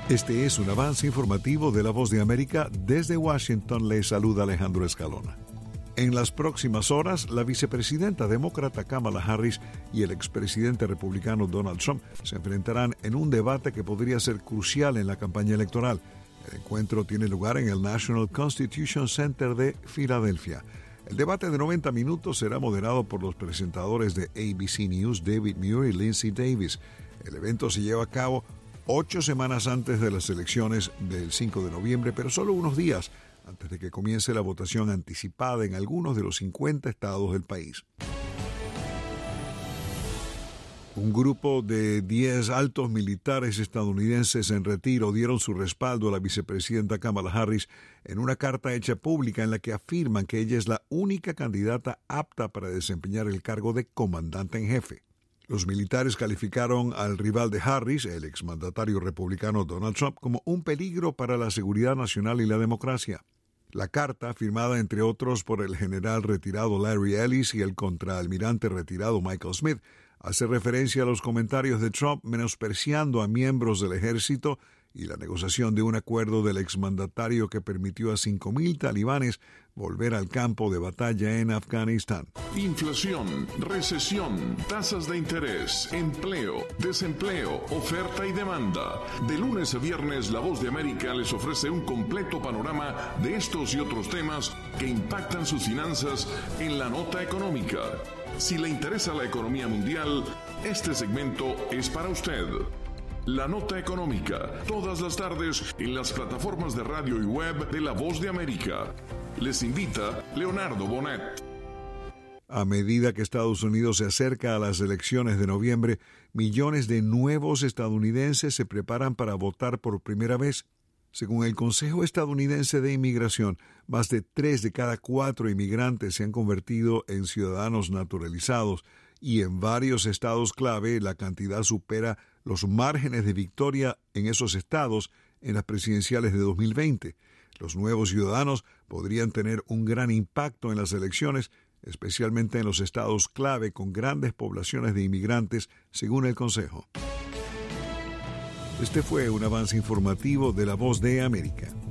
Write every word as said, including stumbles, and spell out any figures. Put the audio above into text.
Este es un avance informativo de La Voz de América. Desde Washington le saluda Alejandro Escalona. En las próximas horas, la vicepresidenta demócrata Kamala Harris y el expresidente republicano Donald Trump se enfrentarán en un debate que podría ser crucial en la campaña electoral. El encuentro tiene lugar en el National Constitution Center de Filadelfia. El debate de noventa minutos será moderado por los presentadores de A B C News, David Muir y Lindsay Davis. El evento se lleva a cabo ocho semanas antes de las elecciones del cinco de noviembre, pero solo unos días antes de que comience la votación anticipada en algunos de los cincuenta estados del país. Un grupo de diez altos militares estadounidenses en retiro dieron su respaldo a la vicepresidenta Kamala Harris en una carta hecha pública en la que afirman que ella es la única candidata apta para desempeñar el cargo de comandante en jefe. Los militares calificaron al rival de Harris, el exmandatario republicano Donald Trump, como un peligro para la seguridad nacional y la democracia. La carta, firmada entre otros por el general retirado Larry Ellis y el contraalmirante retirado Michael Smith, hace referencia a los comentarios de Trump menospreciando a miembros del ejército y la negociación de un acuerdo del exmandatario que permitió a cinco mil talibanes volver al campo de batalla en Afganistán. Inflación, recesión, tasas de interés, empleo, desempleo, oferta y demanda. De lunes a viernes, La Voz de América les ofrece un completo panorama de estos y otros temas que impactan sus finanzas en la nota económica. Si le interesa la economía mundial, este segmento es para usted. La Nota Económica, todas las tardes en las plataformas de radio y web de La Voz de América. Les invita Leonardo Bonet. A medida que Estados Unidos se acerca a las elecciones de noviembre, millones de nuevos estadounidenses se preparan para votar por primera vez. Según el Consejo Estadounidense de Inmigración, más de tres de cada cuatro inmigrantes se han convertido en ciudadanos naturalizados y en varios estados clave la cantidad supera los márgenes de victoria en esos estados en las presidenciales de dos mil veinte. Los nuevos ciudadanos podrían tener un gran impacto en las elecciones, especialmente en los estados clave con grandes poblaciones de inmigrantes, según el Consejo. Este fue un avance informativo de La Voz de América.